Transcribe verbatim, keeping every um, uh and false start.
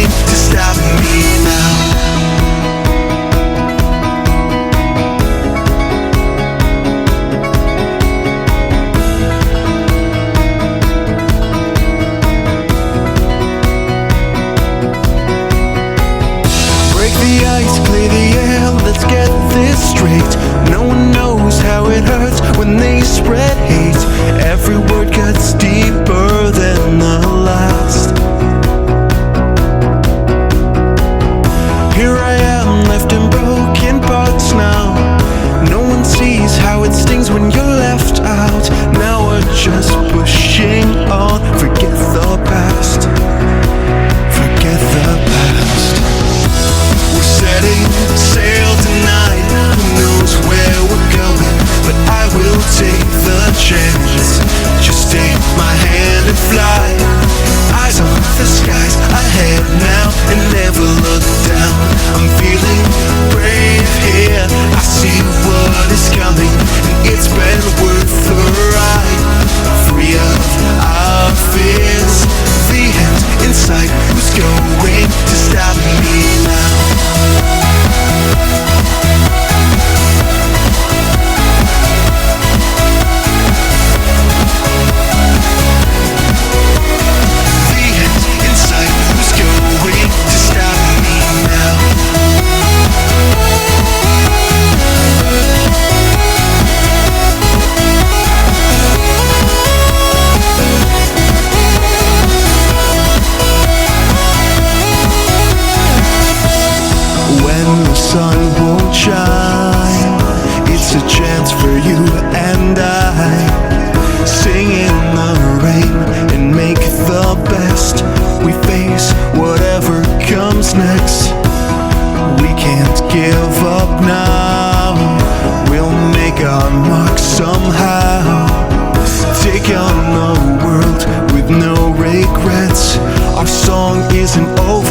going to stop me now? Break the ice, clear the air, let's get this straight. No one knows how it hurts when they spread hate. Every word cuts deeper than the last. Here I am, left in broken parts now. No one sees how it stings when you're left out. Now we're just pushing on. Forget the past. Forget the past. We're setting sail tonight. Who knows where we're going? But I will take the chance. Just take my hand and fly. Eyes on the skies ahead now and never look down. I'm feeling brave here. I see what is coming, and it's been worth the ride. Free of our fears. The end in sight. Who's going to stop me now? When the sun won't shine, it's a chance for you and I. Sing in the rain and make the best. We face whatever comes next. We can't give up now. We'll make our mark somehow. Take on the world with no regrets. Our song isn't over.